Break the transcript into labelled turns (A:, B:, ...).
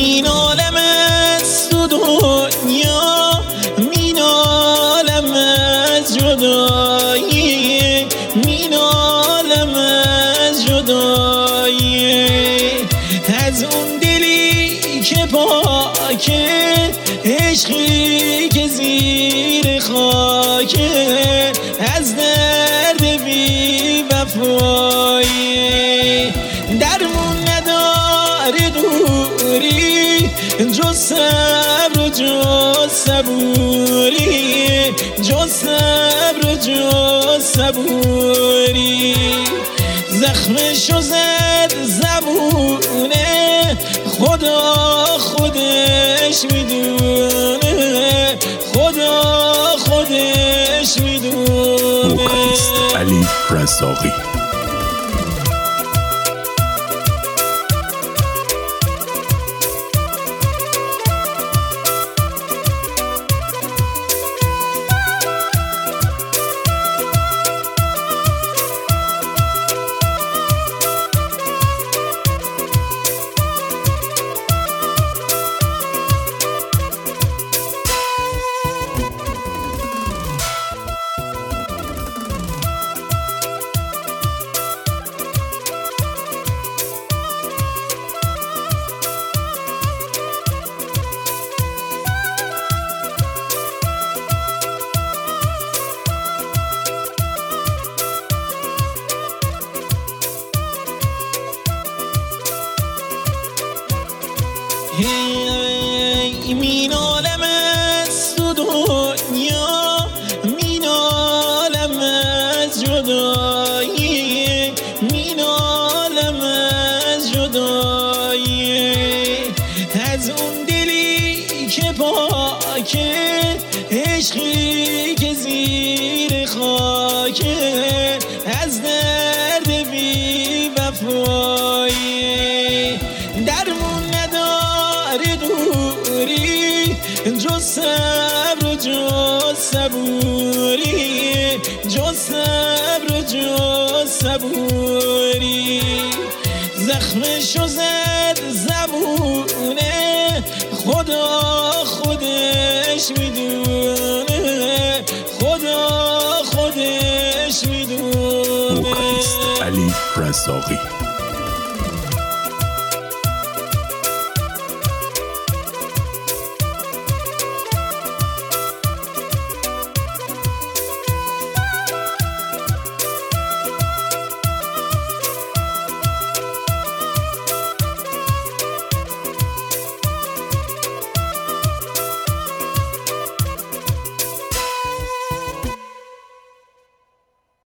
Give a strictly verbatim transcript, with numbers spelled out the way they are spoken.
A: مینالم از تو دنیا، مینالم از جدایی، مینالم از جدایی، از اون دلی که پاکه، عشقی که زیر خاکه، از درد بی وفایی. درمون نداره دوری جز صبر و جز صبوری، جز صبر و جز صبوری. زخمشو زد زبونه، خدا خودش میدونه، خدا خودش میدونه.
B: وکالیست علی رزاقی.
A: هی مینالم از تو دنیا، مینالم از جدایی، مینالم از جدایی، از اون دلی که پاکه، عشقی که زیر خاکه، از درد بی وفایی. درمون نداره دوری جز صبر و جز صبوری، جز صبر و جز صبوری. زخمشو زد زبونه، خدا خودش میدونه، خدا خودش میدونه.
B: وکالیست علی رزاقی.